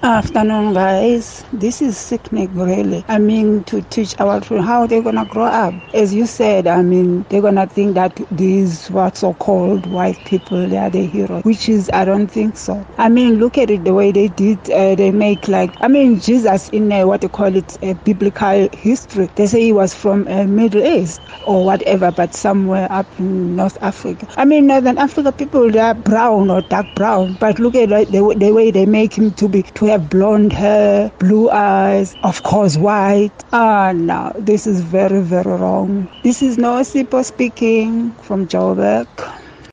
Afternoon, guys. This is sickening, really. I mean, to teach our children how they're gonna grow up. As you said, I mean, they're gonna think that these what so-called white people, they are the heroes, which is, I don't think so. I mean, look at it the way they did. They make Jesus in what they call it, biblical history. They say he was from Middle East or whatever, but somewhere up in North Africa. I mean, Northern Africa people, they are brown or dark brown, but look at the way they make him to have blonde hair, blue eyes, of course white. No, this is very, very wrong. This is Nosipho speaking from Joburg.